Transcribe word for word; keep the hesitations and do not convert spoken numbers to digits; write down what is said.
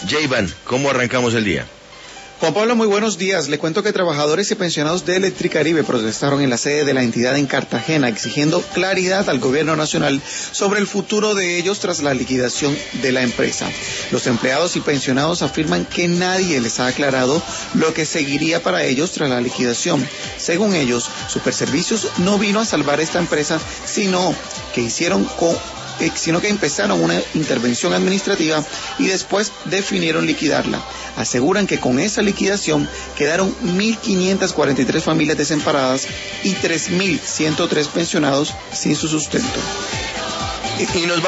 Jayvan, ¿cómo arrancamos el día? Juan Pablo, muy buenos días. Le cuento que trabajadores y pensionados de Electricaribe protestaron en la sede de la entidad en Cartagena, exigiendo claridad al gobierno nacional sobre el futuro de ellos tras la liquidación de la empresa. Los empleados y pensionados afirman que nadie les ha aclarado lo que seguiría para ellos tras la liquidación. Según ellos, Superservicios no vino a salvar esta empresa, sino que hicieron con sino que empezaron una intervención administrativa y después definieron liquidarla. Aseguran que con esa liquidación quedaron mil quinientas cuarenta y tres familias desamparadas y tres mil ciento tres pensionados sin su sustento. Y nos